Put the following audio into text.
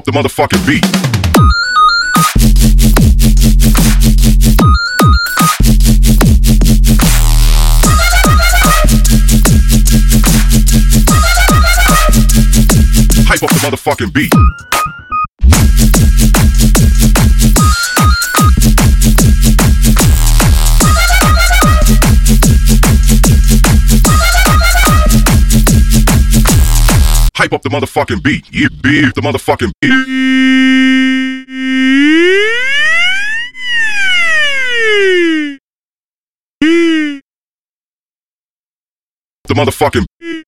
the motherfucking beat. Hype up the motherfucking beat. Hype up the motherfucking beat. Yeah, beat the motherfucking beat. The motherfucking